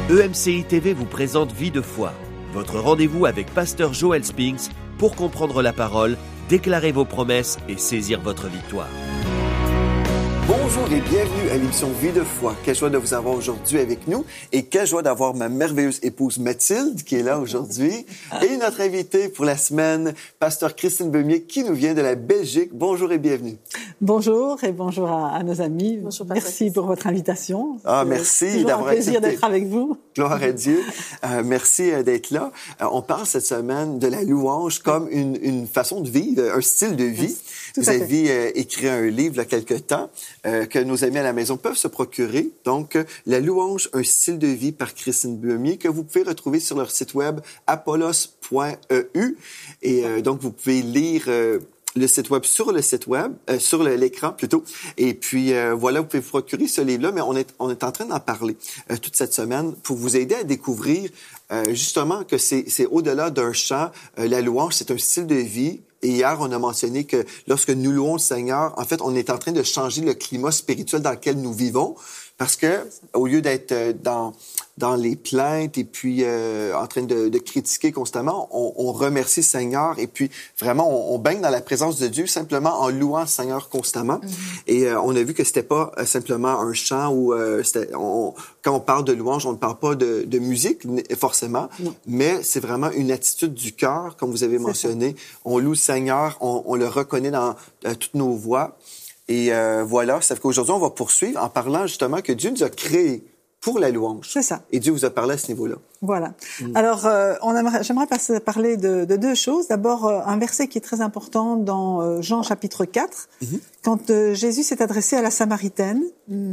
EMCI TV vous présente Vie de foi, votre rendez-vous avec Pasteur Joel Spinks pour comprendre la parole, déclarer vos promesses et saisir votre victoire. Bonjour et bienvenue à l'émission Vie de foi. Quelle joie de vous avoir aujourd'hui avec nous et quelle joie d'avoir ma merveilleuse épouse Mathilde qui est là aujourd'hui et notre invité pour la semaine, Pasteur Christine Beumier qui nous vient de la Belgique. Bonjour et bienvenue. Bonjour et bonjour à nos amis. Bonjour, merci pour votre invitation. Merci d'avoir accepté. C'est un plaisir d'être avec vous. Gloire à Dieu. Merci d'être là. On parle cette semaine de la louange comme une façon de vivre, un style de vie. Vous avez écrit un livre il y a quelque temps que nos amis à la maison peuvent se procurer. Donc, La louange, un style de vie par Christine Beumier que vous pouvez retrouver sur leur site web apollos.eu. Et donc, vous pouvez lire le site web sur l'écran plutôt. Et puis voilà, vous pouvez vous procurer ce livre-là, mais on est en train d'en parler toute cette semaine pour vous aider à découvrir justement que c'est au-delà d'un chant. La louange, c'est un style de vie. Et hier, on a mentionné que lorsque nous louons le Seigneur, en fait, on est en train de changer le climat spirituel dans lequel nous vivons, parce que au lieu d'être dans les plaintes et puis en train de critiquer constamment, on remercie le Seigneur et puis vraiment on baigne dans la présence de Dieu simplement en louant le Seigneur constamment. Et on a vu que c'était pas simplement un chant où quand on parle de louange, on ne parle pas de musique forcément, mais c'est vraiment une attitude du cœur, comme vous avez mentionné. On loue le Seigneur, on le reconnaît dans toutes nos voix. Et voilà, ça fait qu'aujourd'hui, on va poursuivre en parlant justement que Dieu nous a créés pour la louange. C'est ça. Et Dieu vous a parlé à ce niveau-là. Voilà. Alors, j'aimerais parler de deux choses. D'abord, un verset qui est très important dans Jean chapitre 4, quand Jésus s'est adressé à la Samaritaine.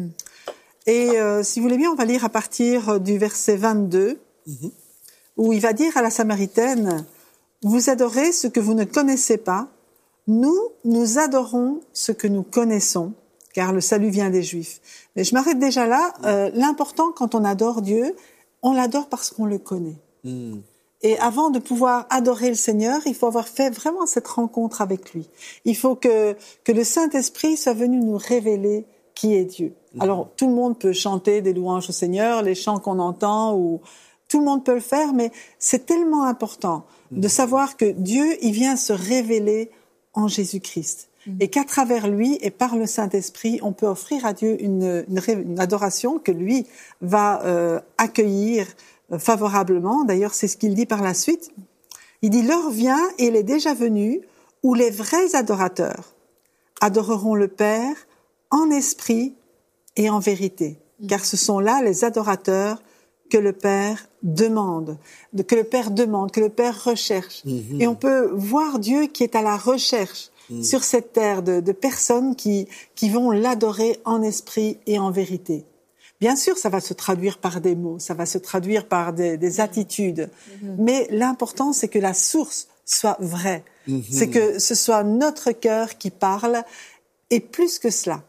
Et si vous voulez bien, on va lire à partir du verset 22, où il va dire à la Samaritaine, « Vous adorez ce que vous ne connaissez pas. Nous adorons ce que nous connaissons, car le salut vient des Juifs. » Mais je m'arrête déjà là. L'important, quand on adore Dieu, on l'adore parce qu'on le connaît. Et avant de pouvoir adorer le Seigneur, il faut avoir fait vraiment cette rencontre avec lui. Il faut que le Saint-Esprit soit venu nous révéler qui est Dieu. Alors, tout le monde peut chanter des louanges au Seigneur, les chants qu'on entend, ou tout le monde peut le faire, mais c'est tellement important de savoir que Dieu, il vient se révéler en Jésus-Christ. Et qu'à travers lui et par le Saint-Esprit, on peut offrir à Dieu une adoration que lui va accueillir favorablement. D'ailleurs, c'est ce qu'il dit par la suite. Il dit « L'heure vient, et elle est déjà venue, où les vrais adorateurs adoreront le Père en esprit et en vérité. Car ce sont là les adorateurs que le Père demande, que le Père recherche. Et on peut voir Dieu qui est à la recherche sur cette terre de personnes qui vont l'adorer en esprit et en vérité. Bien sûr, ça va se traduire par des mots, ça va se traduire par des attitudes, mais l'important, c'est que la source soit vraie. C'est que ce soit notre cœur qui parle, et plus que cela,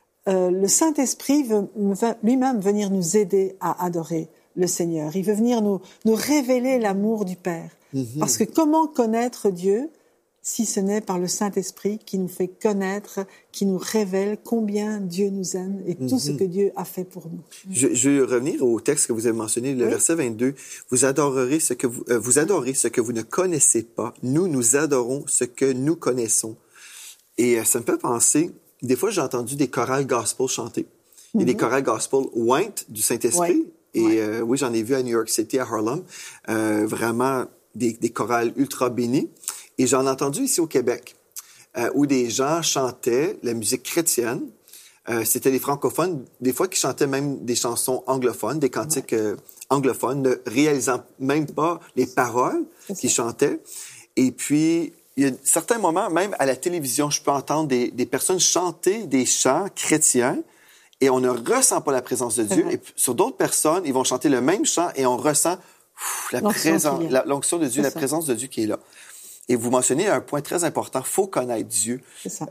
le Saint-Esprit veut lui-même venir nous aider à adorer le Seigneur. Il veut venir nous révéler l'amour du Père. Parce que comment connaître Dieu si ce n'est par le Saint-Esprit qui nous fait connaître, qui nous révèle combien Dieu nous aime et tout ce que Dieu a fait pour nous. Je vais revenir au texte que vous avez mentionné, le verset 22. Vous adorez ce que vous ne connaissez pas. Nous adorons ce que nous connaissons. Et ça me fait penser, des fois j'ai entendu des chorales gospel chanter. Il y a des chorales gospel oint du Saint-Esprit. Et oui, j'en ai vu à New York City, à Harlem. Vraiment des chorales ultra bénies. Et j'en ai entendu ici au Québec, où des gens chantaient la musique chrétienne. C'était les francophones, des fois qui chantaient même des chansons anglophones, des cantiques anglophones, ne réalisant même pas les paroles qu'ils chantaient. Et puis, il y a certains moments, même à la télévision, je peux entendre des personnes chanter des chants chrétiens et on ne ressent pas la présence de Dieu. Et sur d'autres personnes, ils vont chanter le même chant et on ressent l'onction de Dieu, la présence de Dieu qui est là. Et vous mentionnez un point très important, faut connaître Dieu. C'est ça.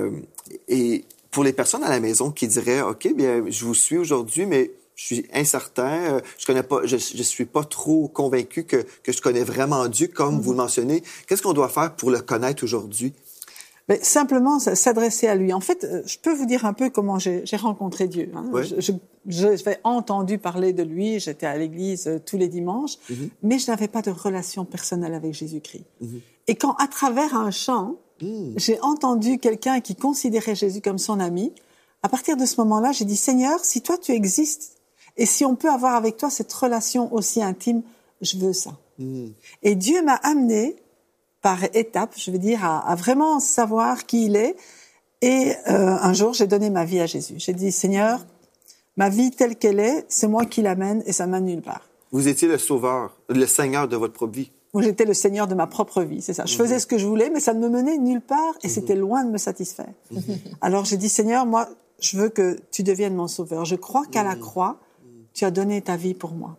Et pour les personnes à la maison qui diraient, OK, bien, je vous suis aujourd'hui, mais je suis incertain, je suis pas trop convaincu que je connais vraiment Dieu, comme vous le mentionnez. Qu'est-ce qu'on doit faire pour le connaître aujourd'hui? Mais simplement s'adresser à lui. En fait, je peux vous dire un peu comment j'ai rencontré Dieu. Hein. Ouais. J'avais entendu parler de lui, j'étais à l'église tous les dimanches, mais je n'avais pas de relation personnelle avec Jésus-Christ. Et quand, à travers un chant, j'ai entendu quelqu'un qui considérait Jésus comme son ami, à partir de ce moment-là, j'ai dit, Seigneur, si toi tu existes, et si on peut avoir avec toi cette relation aussi intime, je veux ça. Et Dieu m'a amené par étapes, je veux dire, à vraiment savoir qui il est. Et un jour, j'ai donné ma vie à Jésus. J'ai dit, Seigneur, ma vie telle qu'elle est, c'est moi qui l'amène et ça mène nulle part. Vous étiez le sauveur, le Seigneur de votre propre vie. Moi, j'étais le Seigneur de ma propre vie, c'est ça. Je faisais ce que je voulais, mais ça ne me menait nulle part et c'était loin de me satisfaire. Alors j'ai dit, Seigneur, moi, je veux que tu deviennes mon sauveur. Je crois qu'à la croix, tu as donné ta vie pour moi.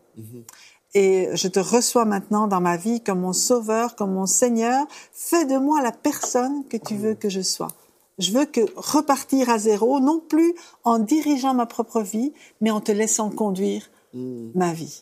Et je te reçois maintenant dans ma vie comme mon sauveur, comme mon Seigneur. Fais de moi la personne que tu veux que je sois. Je veux repartir à zéro, non plus en dirigeant ma propre vie, mais en te laissant conduire ma vie.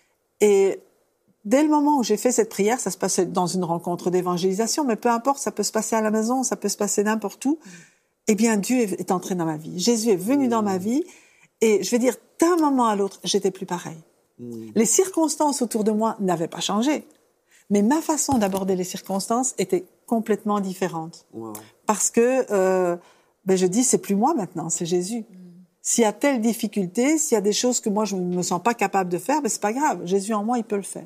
Et dès le moment où j'ai fait cette prière, ça se passait dans une rencontre d'évangélisation, mais peu importe, ça peut se passer à la maison, ça peut se passer n'importe où. Eh bien, Dieu est entré dans ma vie. Jésus est venu dans ma vie. Et je vais dire, d'un moment à l'autre, j'étais plus pareil. Les circonstances autour de moi n'avaient pas changé. Mais ma façon d'aborder les circonstances était complètement différente. Wow. Parce que, je dis, c'est plus moi maintenant, c'est Jésus. S'il y a telle difficulté, s'il y a des choses que moi je ne me sens pas capable de faire, c'est pas grave. Jésus en moi, il peut le faire.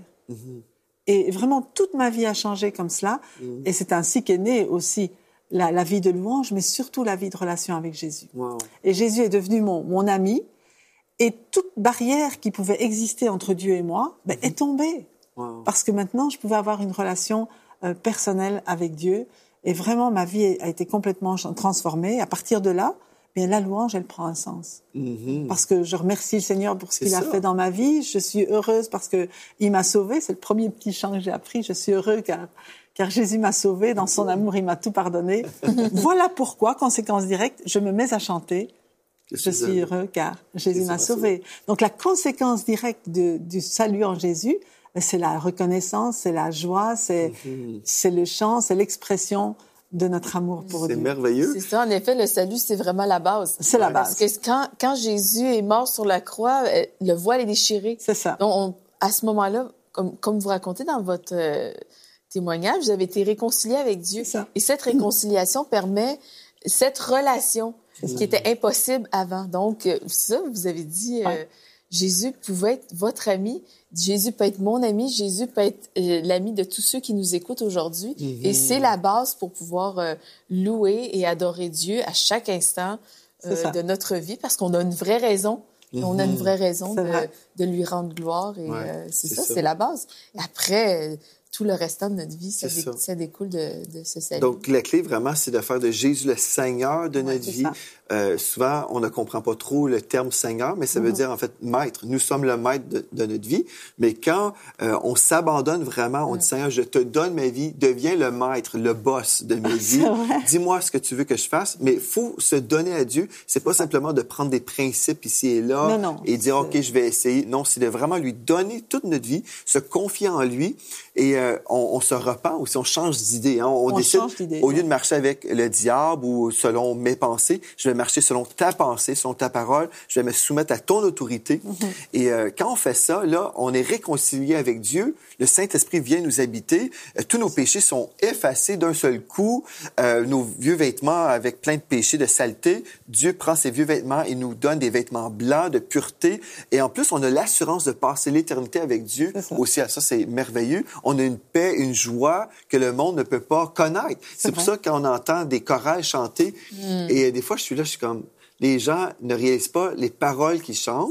Et vraiment, toute ma vie a changé comme cela. Et c'est ainsi qu'est née aussi la vie de louange, mais surtout la vie de relation avec Jésus. Wow. Et Jésus est devenu mon ami. Et toute barrière qui pouvait exister entre Dieu et moi est tombée. Wow. Parce que maintenant, je pouvais avoir une relation personnelle avec Dieu. Et vraiment, ma vie a été complètement transformée. À partir de là, la louange, elle prend un sens. Parce que je remercie le Seigneur pour ce qu'il a fait dans ma vie. Je suis heureuse parce que il m'a sauvée. C'est le premier petit chant que j'ai appris. Je suis heureux car Jésus m'a sauvée. Dans son amour, il m'a tout pardonné. Voilà pourquoi, conséquence directe, je me mets à chanter. Je suis heureux car Jésus m'a sauvé. Donc la conséquence directe du salut en Jésus, c'est la reconnaissance, c'est la joie, c'est le chant, c'est l'expression de notre amour pour Dieu. C'est merveilleux. C'est ça, en effet, le salut, c'est vraiment la base. C'est la base. Parce que quand Jésus est mort sur la croix, le voile est déchiré. C'est ça. Donc, à ce moment-là, comme vous racontez dans votre témoignage, vous avez été réconcilié avec Dieu. C'est ça. Et cette réconciliation permet cette relation qui était impossible avant. Donc, ça, vous avez dit, Jésus pouvait être votre ami, Jésus peut être mon ami, Jésus peut être l'ami de tous ceux qui nous écoutent aujourd'hui. Et c'est la base pour pouvoir louer et adorer Dieu à chaque instant de notre vie, parce qu'on a une vraie raison. On a une vraie raison de lui rendre gloire. Et c'est la base. Et après, tout le restant de notre vie, ça découle de ce salut. Donc, la clé, vraiment, c'est de faire de Jésus le Seigneur de notre vie. Souvent, on ne comprend pas trop le terme Seigneur, mais ça veut dire, en fait, maître. Nous sommes le maître de notre vie. Mais quand on s'abandonne vraiment, on dit, Seigneur, je te donne ma vie, deviens le maître, le boss de ma vie. Dis-moi ce que tu veux que je fasse. Mais il faut se donner à Dieu. C'est pas simplement de prendre des principes ici et là et dire, OK, je vais essayer. Non, c'est de vraiment lui donner toute notre vie, se confier en lui. Et on se repent aussi, on change d'idée. Hein? On décide, au lieu de marcher avec le diable ou selon mes pensées, je vais marcher selon ta pensée, selon ta parole. Je vais me soumettre à ton autorité. Et quand on fait ça, là, on est réconcilié avec Dieu. Le Saint-Esprit vient nous habiter. Tous nos péchés sont effacés d'un seul coup. Nos vieux vêtements avec plein de péchés, de saleté. Dieu prend ces vieux vêtements et nous donne des vêtements blancs, de pureté. Et en plus, on a l'assurance de passer l'éternité avec Dieu. Aussi, ça, c'est merveilleux. On a une paix, une joie que le monde ne peut pas connaître. C'est pour ça qu'on entend des chorales chanter. Et des fois, je suis comme... Les gens ne réalisent pas les paroles qu'ils chantent.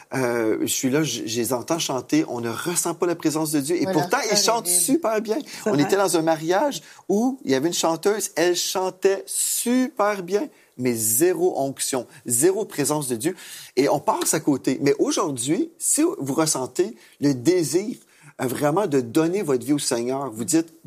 Je suis là, je les entends chanter. On ne ressent pas la présence de Dieu. Et pourtant, ils chantent super bien. On était dans un mariage où il y avait une chanteuse. Elle chantait super bien, mais zéro onction, zéro présence de Dieu. Et on passe à côté. Mais aujourd'hui, si vous ressentez le désir vraiment de donner votre vie au Seigneur, vous dites, bon,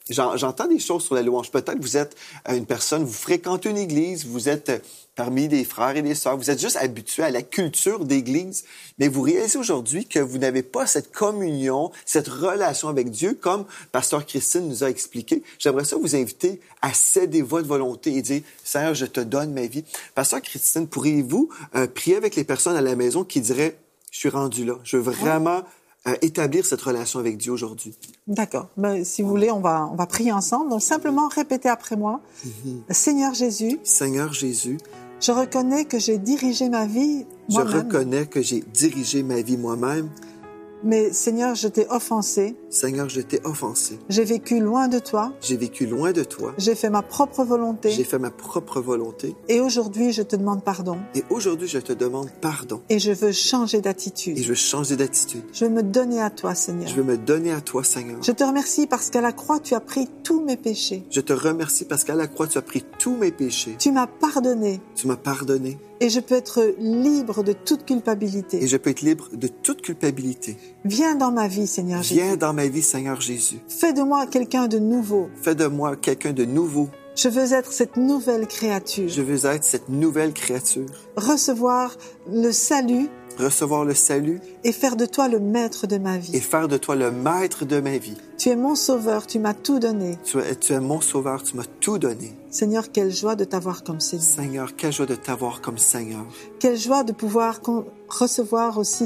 j'entends des choses sur la louange. Peut-être vous êtes une personne, vous fréquentez une église, vous êtes parmi des frères et des sœurs, vous êtes juste habitué à la culture d'église, mais vous réalisez aujourd'hui que vous n'avez pas cette communion, cette relation avec Dieu, comme Pasteur Christine nous a expliqué. J'aimerais ça vous inviter à céder votre volonté et dire, Seigneur, je te donne ma vie. Pasteur Christine, pourriez-vous prier avec les personnes à la maison qui diraient, je suis rendu là, je veux vraiment établir cette relation avec Dieu aujourd'hui? D'accord. Ben, si vous voulez, on va prier ensemble. Donc, simplement répétez après moi. Seigneur Jésus. Seigneur Jésus. Je reconnais que j'ai dirigé ma vie moi-même. Je reconnais que j'ai dirigé ma vie moi-même. Mais Seigneur, je t'ai offensé. Seigneur, je t'ai offensé. J'ai vécu loin de toi. J'ai vécu loin de toi. J'ai fait ma propre volonté. J'ai fait ma propre volonté. Et aujourd'hui, je te demande pardon. Et aujourd'hui, je te demande pardon. Et je veux changer d'attitude. Et je veux changer d'attitude. Je veux me donner à toi, Seigneur. Je veux me donner à toi, Seigneur. Je te remercie parce qu'à la croix, tu as pris tous mes péchés. Je te remercie parce qu'à la croix, tu as pris tous mes péchés. Tu m'as pardonné. Tu m'as pardonné. Et je peux être libre de toute culpabilité. Et je peux être libre de toute culpabilité. Viens dans ma vie, Seigneur Jésus. Viens dans ma vie, Seigneur Jésus. Fais de moi quelqu'un de nouveau. Fais de moi quelqu'un de nouveau. Je veux être cette nouvelle créature. Je veux être cette nouvelle créature. Recevoir le salut. Recevoir le salut. Et faire de toi le maître de ma vie. Et faire de toi le maître de ma vie. Tu es mon sauveur, tu m'as tout donné. Tu es mon sauveur, tu m'as tout donné. Seigneur, quelle joie de t'avoir comme Seigneur. Seigneur, quelle joie de t'avoir comme Seigneur. Quelle joie de pouvoir recevoir aussi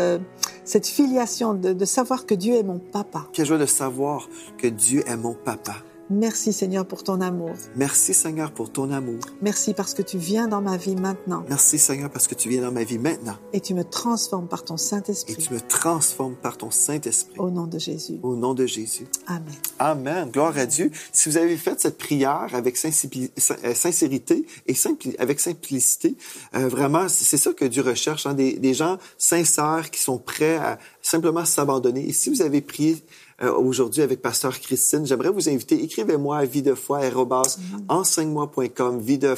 cette filiation, de savoir que Dieu est mon papa. Quelle joie de savoir que Dieu est mon papa. Merci Seigneur pour ton amour. Merci Seigneur pour ton amour. Merci parce que tu viens dans ma vie maintenant. Merci Seigneur parce que tu viens dans ma vie maintenant. Et tu me transformes par ton Saint-Esprit. Et tu me transformes par ton Saint-Esprit. Au nom de Jésus. Au nom de Jésus. Amen. Amen. Gloire à Dieu. Si vous avez fait cette prière avec sincérité et avec simplicité, vraiment, c'est ça que Dieu recherche, hein, des gens sincères qui sont prêts à simplement s'abandonner. Et si vous avez prié aujourd'hui avec Pasteur Christine, j'aimerais vous inviter, écrivez-moi à videfoi@enseigne-moi.com,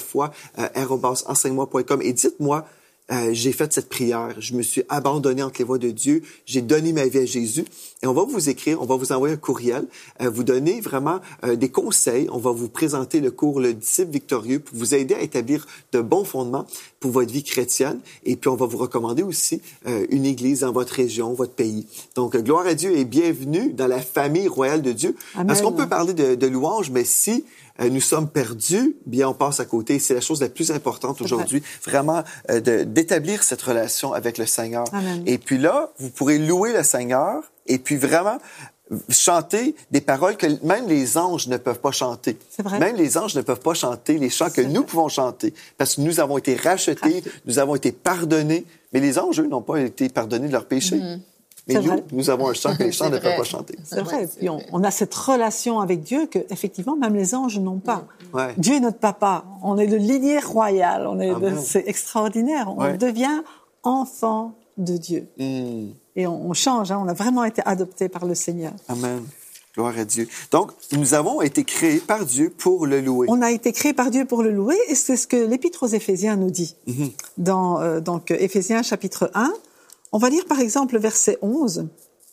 videfoi@enseigne-moi.com et dites-moi, j'ai fait cette prière, je me suis abandonné entre les voies de Dieu, j'ai donné ma vie à Jésus. Et on va vous écrire, on va vous envoyer un courriel, vous donner vraiment des conseils. On va vous présenter le cours Le Disciple Victorieux pour vous aider à établir de bons fondements pour votre vie chrétienne. Et puis, on va vous recommander aussi une église dans votre région, votre pays. Donc, gloire à Dieu et bienvenue dans la famille royale de Dieu. Amen. Parce qu'on peut parler de louange, mais si nous sommes perdus, bien on passe à côté. C'est la chose la plus importante aujourd'hui, vraiment d'établir cette relation avec le Seigneur. Amen. Et puis là, vous pourrez louer le Seigneur et puis vraiment chanter des paroles que même les anges ne peuvent pas chanter. C'est vrai. Même les anges ne peuvent pas chanter les chants que nous pouvons chanter parce que nous avons été rachetés, nous avons été pardonnés. Mais les anges, eux, n'ont pas été pardonnés de leurs péchés. Mais nous avons un chant que les chants ne peuvent pas chanter. C'est vrai. Puis on a cette relation avec Dieu que, effectivement, même les anges n'ont pas. Ouais. Dieu est notre papa. On est de lignée royale. C'est extraordinaire. On devient enfant de Dieu. Et on change. Hein. On a vraiment été adoptés par le Seigneur. Amen. Gloire à Dieu. Donc, nous avons été créés par Dieu pour le louer. On a été créés par Dieu pour le louer, et c'est ce que l'Épître aux Éphésiens nous dit. Dans donc Éphésiens chapitre 1, on va lire par exemple le verset 11,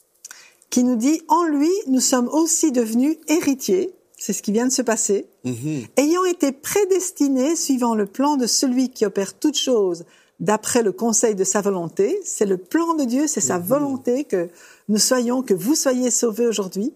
qui nous dit « En lui, nous sommes aussi devenus héritiers », c'est ce qui vient de se passer, ayant été prédestinés suivant le plan de celui qui opère toutes choses d'après le conseil de sa volonté. C'est le plan de Dieu, c'est sa volonté que nous soyons, que vous soyez sauvés aujourd'hui,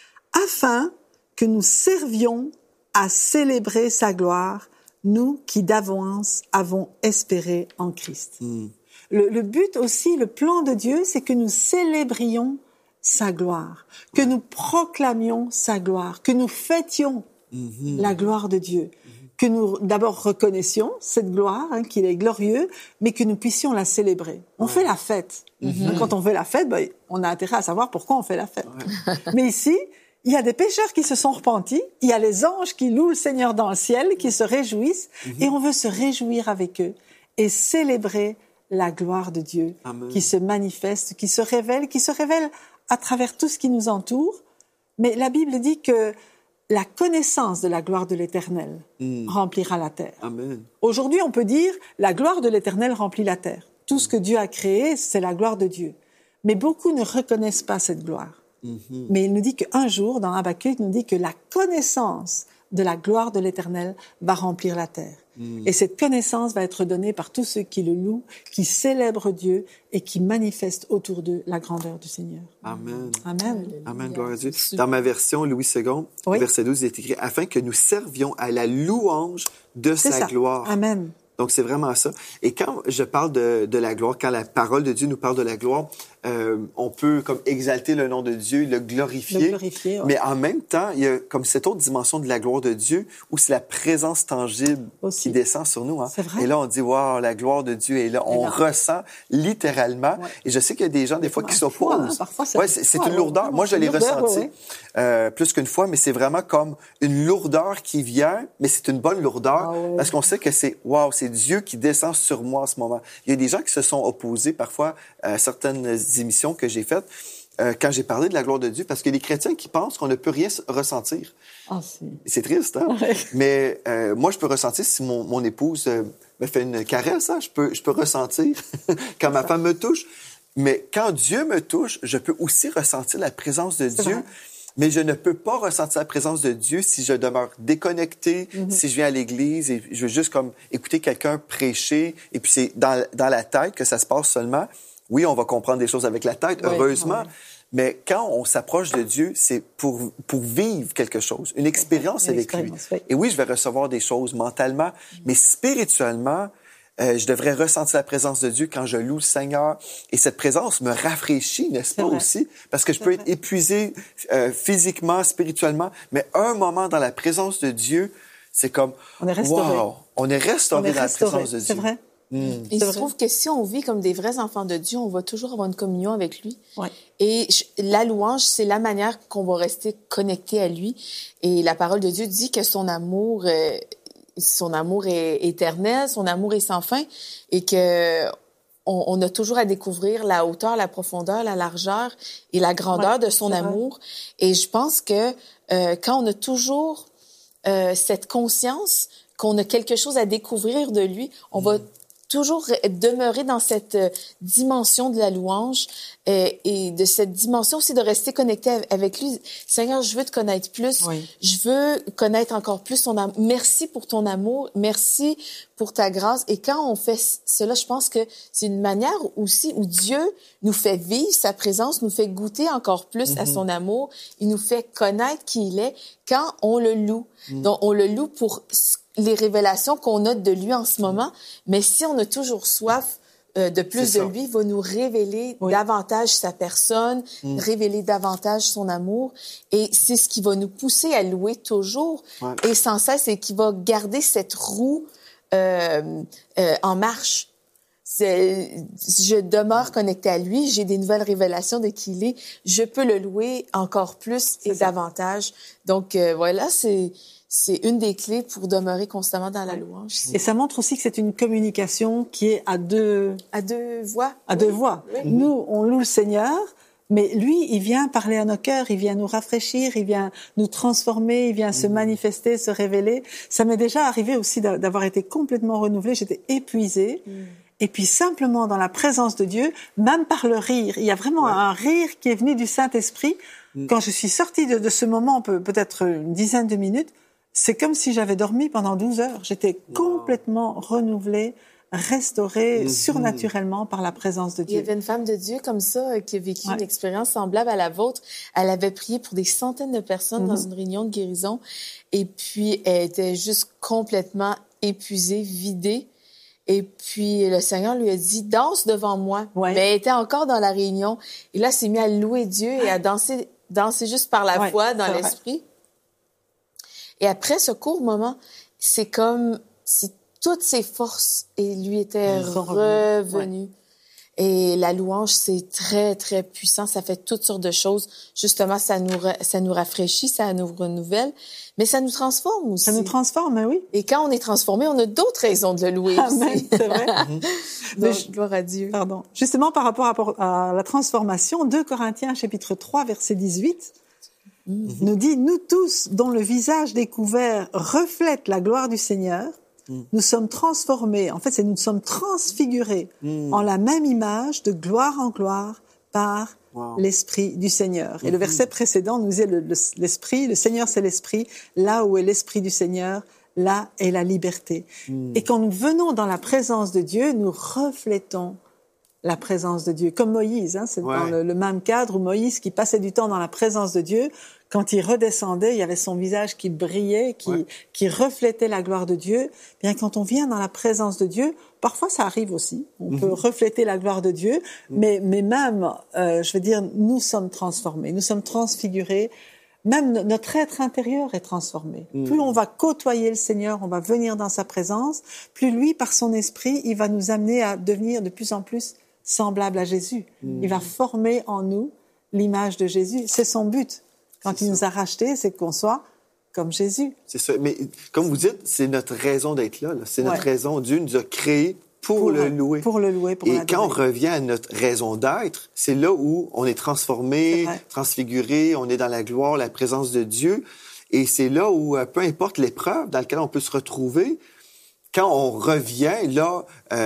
afin que nous servions à célébrer sa gloire, nous qui d'avance avons espéré en Christ. Le but aussi, le plan de Dieu, c'est que nous célébrions sa gloire, que nous proclamions sa gloire, que nous fêtions la gloire de Dieu, que nous d'abord reconnaissions cette gloire, hein, qu'il est glorieux, mais que nous puissions la célébrer. On fait la fête. Quand on fait la fête, on a intérêt à savoir pourquoi on fait la fête. Mais ici, il y a des pécheurs qui se sont repentis, il y a les anges qui louent le Seigneur dans le ciel, qui se réjouissent, et on veut se réjouir avec eux et célébrer la gloire de Dieu. Amen. Qui se manifeste, qui se révèle à travers tout ce qui nous entoure. Mais la Bible dit que la connaissance de la gloire de l'Éternel remplira la terre. Amen. Aujourd'hui, on peut dire la gloire de l'Éternel remplit la terre. Tout ce que Dieu a créé, c'est la gloire de Dieu. Mais beaucoup ne reconnaissent pas cette gloire. Mais il nous dit qu'un jour, dans Habakkuk, il nous dit que la connaissance de la gloire de l'Éternel va remplir la terre. Et cette connaissance va être donnée par tous ceux qui le louent, qui célèbrent Dieu et qui manifestent autour d'eux la grandeur du Seigneur. Amen. Amen. Amen, gloire à Dieu. Dans ma version, Louis II, verset 12, il est écrit « Afin que nous servions à la louange de sa gloire. » Amen. Donc, c'est vraiment ça. Et quand je parle de la gloire, quand la parole de Dieu nous parle de la gloire, on peut comme exalter le nom de Dieu, le glorifier. Mais en même temps, il y a comme cette autre dimension de la gloire de Dieu où c'est la présence tangible qui descend sur nous. Hein. C'est vrai. Et là, on dit, wow, la gloire de Dieu est là. On ressent littéralement. Ouais. Et je sais qu'il y a des gens, des fois, qui s'opposent. Parfois, c'est une lourdeur. Moi, je l'ai ressenti plus qu'une fois, mais c'est vraiment comme une lourdeur qui vient, mais c'est une bonne lourdeur parce qu'on sait que c'est Dieu qui descend sur moi en ce moment. Il y a des gens qui se sont opposés parfois à certaines émissions que j'ai faites quand j'ai parlé de la gloire de Dieu, parce que les chrétiens qui pensent qu'on ne peut rien ressentir. C'est triste, hein? Mais moi, je peux ressentir si mon épouse me fait une caresse, hein? Je peux ressentir quand ma femme me touche. Mais quand Dieu me touche, je peux aussi ressentir la présence de Dieu. Vrai. Mais je ne peux pas ressentir la présence de Dieu si je demeure déconnecté, si je viens à l'église et je veux juste comme écouter quelqu'un prêcher, et puis c'est dans la tête que ça se passe seulement. Oui, on va comprendre des choses avec la tête, heureusement, mais quand on s'approche de Dieu, c'est pour vivre quelque chose, une expérience avec lui. Et oui, je vais recevoir des choses mentalement, mais spirituellement, je devrais ressentir la présence de Dieu quand je loue le Seigneur. Et cette présence me rafraîchit, n'est-ce pas aussi? Parce que je peux être épuisé physiquement, spirituellement, mais un moment dans la présence de Dieu, c'est comme, on est restauré dans la présence de Dieu. C'est vrai. Et il se trouve que si on vit comme des vrais enfants de Dieu, on va toujours avoir une communion avec lui. Ouais. Et la louange, c'est la manière qu'on va rester connecté à lui. Et la parole de Dieu dit que son amour est éternel, son amour est sans fin, et que on a toujours à découvrir la hauteur, la profondeur, la largeur et la grandeur de son amour. Et je pense que quand on a toujours cette conscience qu'on a quelque chose à découvrir de lui, on va toujours demeurer dans cette dimension de la louange et de cette dimension aussi de rester connecté avec lui. Seigneur, je veux te connaître plus. Je veux connaître encore plus ton amour. Merci pour ton amour. Merci pour ta grâce. Et quand on fait cela, je pense que c'est une manière aussi où Dieu nous fait vivre sa présence, nous fait goûter encore plus à son amour. Il nous fait connaître qui il est quand on le loue. Donc, on le loue pour les révélations qu'on a de lui en ce moment, mais si on a toujours soif de plus de lui, il va nous révéler davantage sa personne, révéler davantage son amour, et c'est ce qui va nous pousser à louer toujours et sans cesse, et qui va garder cette roue en marche. Je demeure connectée à lui, j'ai des nouvelles révélations de qui il est, je peux le louer encore plus et davantage. Donc voilà, c'est une des clés pour demeurer constamment dans la louange. Et ça montre aussi que c'est une communication qui est à deux voix. À deux voix. Oui. Nous, on loue le Seigneur, mais lui, il vient parler à nos cœurs, il vient nous rafraîchir, il vient nous transformer, il vient se manifester, se révéler. Ça m'est déjà arrivé aussi d'avoir été complètement renouvelée, j'étais épuisée. Et puis simplement dans la présence de Dieu, même par le rire, il y a vraiment un rire qui est venu du Saint-Esprit. Quand je suis sortie de ce moment, peut-être une dizaine de minutes, c'est comme si j'avais dormi pendant 12 heures. J'étais complètement renouvelée, restaurée surnaturellement par la présence de Dieu. Il y avait une femme de Dieu comme ça qui a vécu une expérience semblable à la vôtre. Elle avait prié pour des centaines de personnes dans une réunion de guérison. Et puis, elle était juste complètement épuisée, vidée. Et puis, le Seigneur lui a dit, danse devant moi. Mais elle était encore dans la réunion. Et là, elle s'est mise à louer Dieu et à danser juste par la foi dans l'esprit. Et après ce court moment, c'est comme si toutes ses forces lui étaient revenues. Et la louange, c'est très, très puissant. Ça fait toutes sortes de choses. Justement, ça nous rafraîchit, ça nous renouvelle, mais ça nous transforme aussi. Ça nous transforme, oui. Et quand on est transformé, on a d'autres raisons de le louer aussi. C'est vrai. Donc, gloire à Dieu. Pardon. Justement, par rapport à la transformation, 2 Corinthiens, chapitre 3, verset 18, nous dit, nous tous, dont le visage découvert reflète la gloire du Seigneur, nous sommes transformés, en fait, nous sommes transfigurés en la même image de gloire en gloire par l'Esprit du Seigneur. Et le verset précédent nous disait l'Esprit, le Seigneur c'est l'Esprit, là où est l'Esprit du Seigneur, là est la liberté. Et quand nous venons dans la présence de Dieu, nous reflétons la présence de Dieu. Comme Moïse, c'est dans le même cadre où Moïse, qui passait du temps dans la présence de Dieu, quand il redescendait, il y avait son visage qui brillait, qui reflétait la gloire de Dieu. Bien, quand on vient dans la présence de Dieu, parfois ça arrive aussi. On peut refléter la gloire de Dieu, mais même, je veux dire, nous sommes transformés, nous sommes transfigurés. Même notre être intérieur est transformé. Plus on va côtoyer le Seigneur, on va venir dans sa présence, plus lui, par son esprit, il va nous amener à devenir de plus en plus semblable à Jésus. Il va former en nous l'image de Jésus. C'est son but. Quand il nous a rachetés, c'est qu'on soit comme Jésus. C'est ça. Mais comme vous dites, c'est notre raison d'être là. C'est notre raison. Dieu nous a créés pour le louer. Pour le louer, pour Et l'adorer. quand on revient à notre raison d'être, c'est là où on est transformé, transfiguré, on est dans la gloire, la présence de Dieu. Et c'est là où, peu importe l'épreuve dans laquelle on peut se retrouver, quand on revient, là,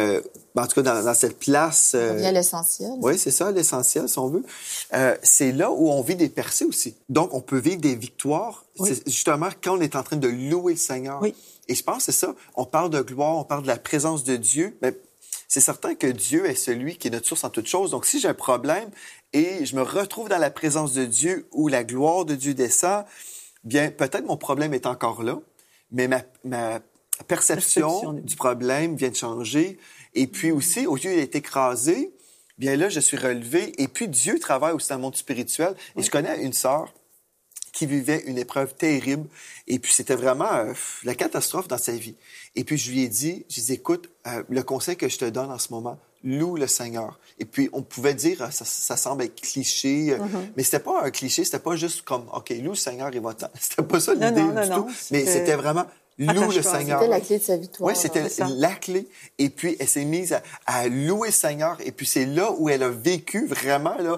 en tout cas dans cette place... On revient à l'essentiel. Oui, c'est ça, l'essentiel, si on veut. C'est là où on vit des percées aussi. Donc, on peut vivre des victoires. Oui. C'est justement quand on est en train de louer le Seigneur. Oui. Et je pense que c'est ça. On parle de gloire, on parle de la présence de Dieu. Mais c'est certain que Dieu est celui qui est notre source en toutes choses. Donc, si j'ai un problème et je me retrouve dans la présence de Dieu où la gloire de Dieu descend, bien, peut-être mon problème est encore là, mais ma perception du problème vient de changer. Et puis aussi, au lieu d'être écrasé, bien là, je suis relevé. Et puis, Dieu travaille aussi dans le monde spirituel. Et je connais une sœur qui vivait une épreuve terrible. Et puis, c'était vraiment la catastrophe dans sa vie. Et puis, je lui ai dit, écoute, le conseil que je te donne en ce moment, loue le Seigneur. Et puis, on pouvait dire, ça semble être cliché, mais c'était pas un cliché, c'était pas juste comme, OK, loue le Seigneur et va-t'en. C'était pas ça l'idée du tout. Mais c'était vraiment... Loue le Seigneur. C'était la clé de sa victoire. Oui, c'était la clé. Et puis, elle s'est mise à louer le Seigneur. Et puis, c'est là où elle a vécu vraiment là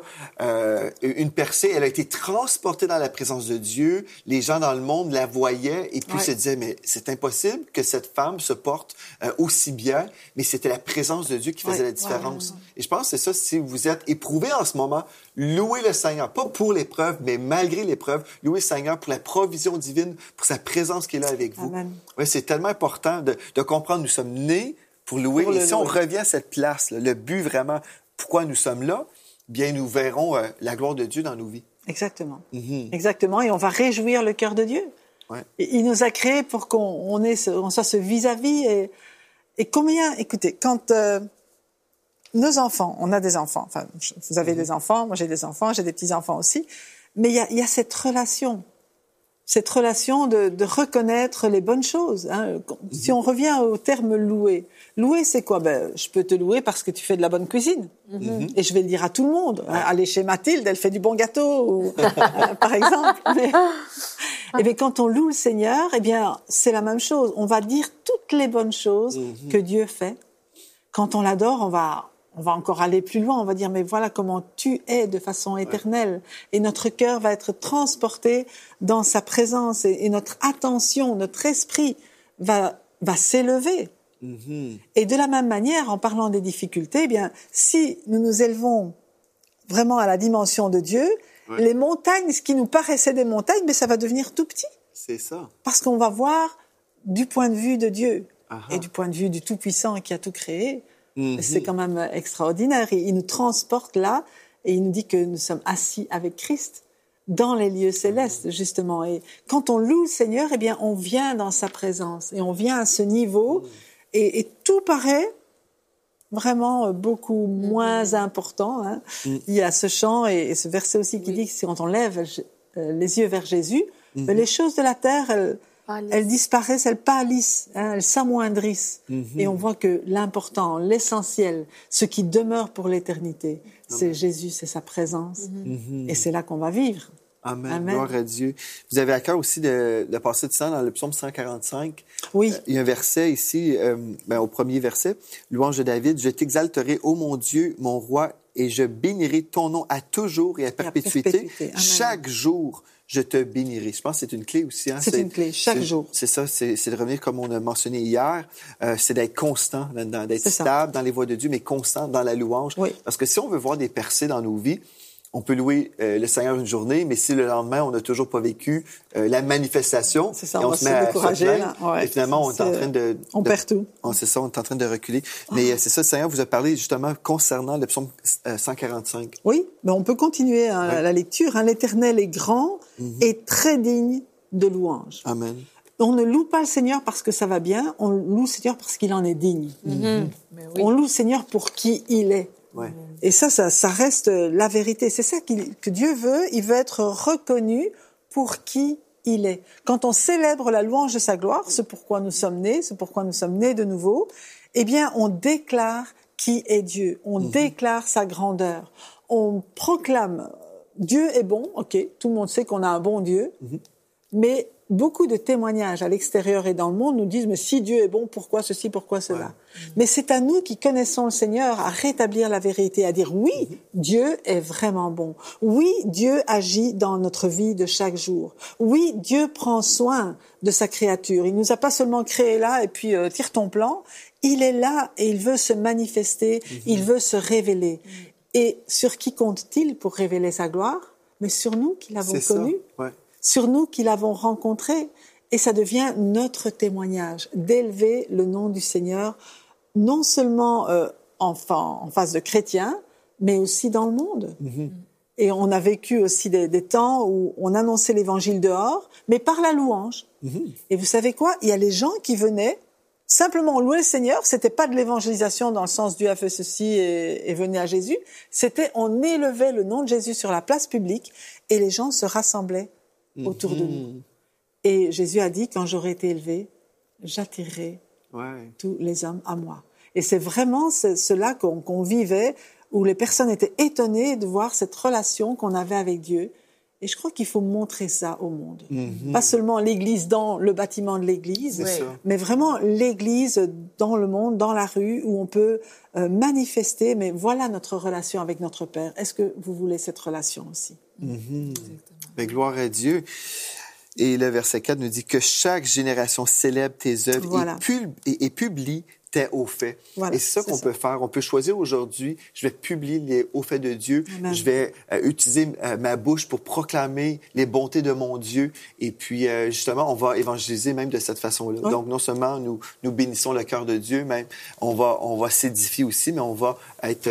une percée. Elle a été transportée dans la présence de Dieu. Les gens dans le monde la voyaient et puis se disaient, mais c'est impossible que cette femme se porte aussi bien. Mais c'était la présence de Dieu qui faisait la différence. Et je pense que c'est ça, si vous êtes éprouvé en ce moment, louez le Seigneur. Pas pour l'épreuve, mais malgré l'épreuve. Louez le Seigneur pour la provision divine, pour sa présence qui est là avec vous. Amen. Oui, c'est tellement important de comprendre nous sommes nés pour louer. Et si on revient à cette place, là, le but vraiment, pourquoi nous sommes là, bien nous verrons la gloire de Dieu dans nos vies. Exactement. Exactement. Et on va réjouir le cœur de Dieu. Ouais. Et il nous a créés pour qu'on soit ce vis-à-vis. Et combien, écoutez, quand nos enfants, on a des enfants, enfin, vous avez des enfants, moi j'ai des enfants, j'ai des petits-enfants aussi, mais il y a cette relation de reconnaître les bonnes choses. Hein. Si on revient au terme louer, louer c'est quoi? Je peux te louer parce que tu fais de la bonne cuisine. Et je vais le dire à tout le monde. Allez chez Mathilde, elle fait du bon gâteau, par exemple. Et bien, quand on loue le Seigneur, eh bien, c'est la même chose. On va dire toutes les bonnes choses que Dieu fait. Quand on l'adore, on va encore aller plus loin, on va dire, mais voilà comment tu es de façon éternelle. Et notre cœur va être transporté dans sa présence et notre attention, notre esprit va s'élever. Et de la même manière, en parlant des difficultés, eh bien, si nous nous élevons vraiment à la dimension de Dieu, les montagnes, ce qui nous paraissait des montagnes, mais ça va devenir tout petit. C'est ça. Parce qu'on va voir du point de vue de Dieu et du point de vue du Tout-Puissant qui a tout créé. C'est quand même extraordinaire. Il nous transporte là et il nous dit que nous sommes assis avec Christ dans les lieux célestes, justement. Et quand on loue le Seigneur, eh bien, on vient dans sa présence et on vient à ce niveau et tout paraît vraiment beaucoup moins important. Hein. Il y a ce chant et ce verset aussi qui dit que c'est quand on lève les yeux vers Jésus, les choses de la terre, elles disparaissent, elles pâlissent, elles s'amoindrissent. Et on voit que l'important, l'essentiel, ce qui demeure pour l'éternité, c'est Jésus, c'est sa présence. Et c'est là qu'on va vivre. Amen. Gloire à Dieu. Vous avez à cœur aussi de passer du temps dans le psaume 145. Oui. Il y a un verset ici, au premier verset, louange de David. « Je t'exalterai, ô mon Dieu, mon roi, et je bénirai ton nom à toujours et à perpétuité. Chaque jour, je te bénirai. Je pense que c'est une clé aussi. Hein? C'est une clé, chaque jour. C'est ça, c'est de revenir, comme on a mentionné hier, c'est d'être constant là-dedans, d'être stable dans les voies de Dieu, mais constant dans la louange. Oui. Parce que si on veut voir des percées dans nos vies, on peut louer le Seigneur une journée, mais si le lendemain, on n'a toujours pas vécu la manifestation, c'est ça, et on se met à se plaindre, ouais, et finalement, on est en train de... On perd tout. C'est ça, on est en train de reculer. Mais c'est ça, le Seigneur vous a parlé justement concernant le psaume 145. Oui, mais on peut continuer la lecture. Hein. L'Éternel est grand et très digne de louange. Amen. On ne loue pas le Seigneur parce que ça va bien, on loue le Seigneur parce qu'il en est digne. Mais oui. On loue le Seigneur pour qui il est. Ouais. Et ça reste la vérité. C'est ça que Dieu veut. Il veut être reconnu pour qui il est. Quand on célèbre la louange de sa gloire, ce pourquoi nous sommes nés, ce pourquoi nous sommes nés de nouveau, eh bien, on déclare qui est Dieu. On déclare sa grandeur. On proclame Dieu est bon. OK, tout le monde sait qu'on a un bon Dieu. Mais beaucoup de témoignages à l'extérieur et dans le monde nous disent, mais si Dieu est bon, pourquoi ceci, pourquoi cela? Ouais. Mais c'est à nous qui connaissons le Seigneur à rétablir la vérité, à dire oui, Dieu est vraiment bon. Oui, Dieu agit dans notre vie de chaque jour. Oui, Dieu prend soin de sa créature. Il nous a pas seulement créé là et puis tire ton plan. Il est là et il veut se manifester, il veut se révéler. Et sur qui compte-t-il pour révéler sa gloire? Mais sur nous qui l'avons connu. Ouais. Sur nous qui l'avons rencontré, et ça devient notre témoignage d'élever le nom du Seigneur, non seulement en face de chrétiens, mais aussi dans le monde. Et on a vécu aussi des temps où on annonçait l'Évangile dehors, mais par la louange. Et vous savez quoi? Il y a les gens qui venaient, simplement louer le Seigneur, c'était pas de l'évangélisation dans le sens Dieu a fait ceci et venez à Jésus, c'était on élevait le nom de Jésus sur la place publique et les gens se rassemblaient autour de nous. Et Jésus a dit, quand j'aurai été élevé, j'attirerai tous les hommes à moi. Et c'est vraiment cela qu'on vivait, où les personnes étaient étonnées de voir cette relation qu'on avait avec Dieu. Et je crois qu'il faut montrer ça au monde. Pas seulement l'Église dans le bâtiment de l'Église, mais vraiment l'Église dans le monde, dans la rue, où on peut manifester, mais voilà notre relation avec notre Père. Est-ce que vous voulez cette relation aussi? Mais gloire à Dieu. Et le verset 4 nous dit que chaque génération célèbre tes œuvres et publie tes hauts faits. Voilà, et c'est ça qu'on peut faire. On peut choisir aujourd'hui, je vais publier les hauts faits de Dieu. Amen. Je vais utiliser ma bouche pour proclamer les bontés de mon Dieu. Et puis, justement, on va évangéliser même de cette façon-là. Oui. Donc, non seulement nous bénissons le cœur de Dieu, même on va s'édifier aussi, mais on va être...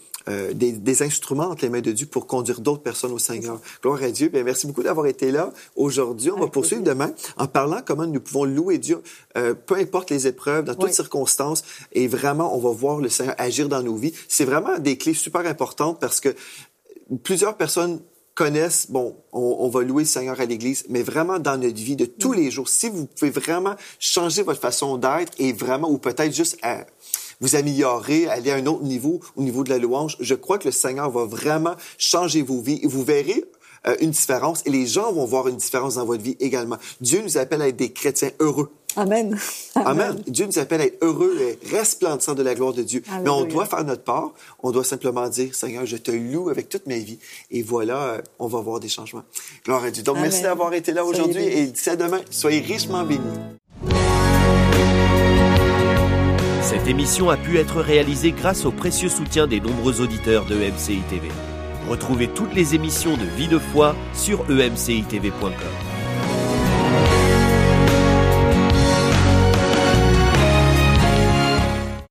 des instruments entre les mains de Dieu pour conduire d'autres personnes au Seigneur. Gloire à Dieu. Bien, merci beaucoup d'avoir été là aujourd'hui. On va poursuivre demain en parlant comment nous pouvons louer Dieu, peu importe les épreuves, dans toutes circonstances. Et vraiment, on va voir le Seigneur agir dans nos vies. C'est vraiment des clés super importantes parce que plusieurs personnes connaissent, on va louer le Seigneur à l'Église, mais vraiment dans notre vie de tous les jours, si vous pouvez vraiment changer votre façon d'être et vraiment, ou peut-être juste vous améliorer, aller à un autre niveau, au niveau de la louange, je crois que le Seigneur va vraiment changer vos vies. Et vous verrez une différence et les gens vont voir une différence dans votre vie également. Dieu nous appelle à être des chrétiens heureux. Amen. Amen. Dieu nous appelle à être heureux et resplendissant de la gloire de Dieu. Alléluia. Mais on doit faire notre part. On doit simplement dire, Seigneur, je te loue avec toute ma vie. Et voilà, on va voir des changements. Gloire à Dieu. Donc, merci d'avoir été là aujourd'hui et d'ici à demain, soyez richement bénis. Cette émission a pu être réalisée grâce au précieux soutien des nombreux auditeurs de EMCI TV. Retrouvez toutes les émissions de Vie de foi sur emcitv.com.